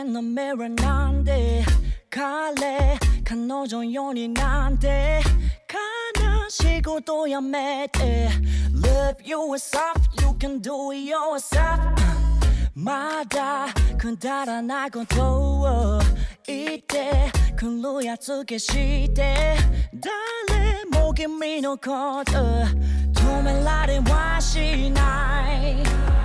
の目はなんで彼女よりなんて悲しいことやめて Live yourself, you can do it yourself まだくだらないことを言ってくるやつ消して誰も君のこと止められはしない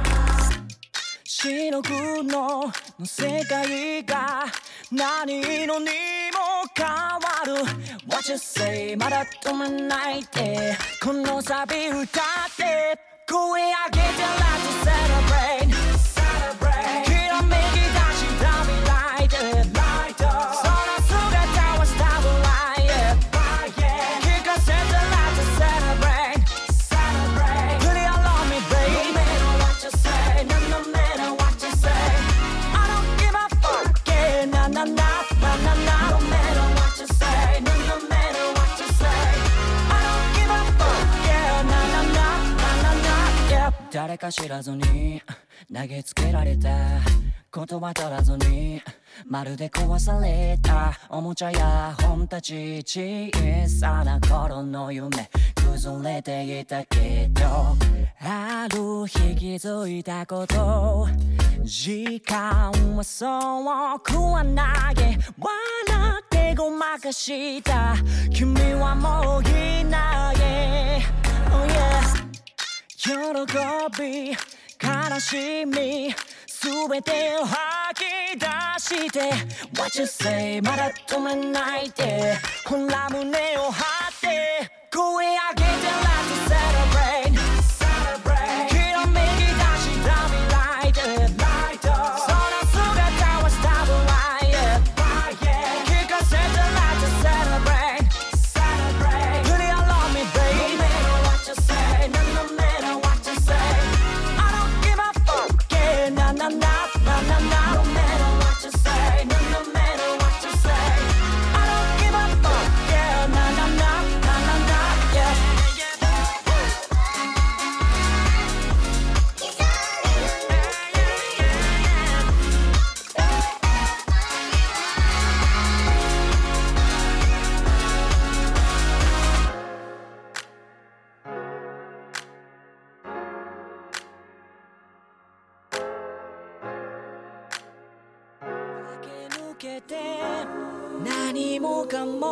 白黒の世界が何色にも変わる What you say まだ止めないでこのサビ歌って声上げて Let's celebrate Celebrate きらめき出した未来で Light up その姿は Starlight聞かせて Let's celebrate Celebrate Put it all on me baby No matter what you say No matter what you say I don't give a fuck yeah na na na na na na No matter what you say No matter what you say I don't give a fuck yeah na na na na na na yeah 誰か知らずに投げつけられた言葉足らずにまるで壊されたおもちゃや本たち小さな頃の夢崩れていたけどある日気づいたこと時間はそうくはない笑ってごまかした君はもういない、oh yeah 喜び悲しみすべてを吐き出して What you say まだ止めないでほら胸を張って声上げて Let's celebrate Celebrate きらめき出した未来で Light up その姿は Starlight聞かせて Let's celebrate Celebrate Put it all on me baby No matter what you say No matter what you say I don't give a fuck yeah na na na na na na No matter what you say No matter what you say I don't give a fuck yeah na na na na na na yeah駆け抜けて何もかも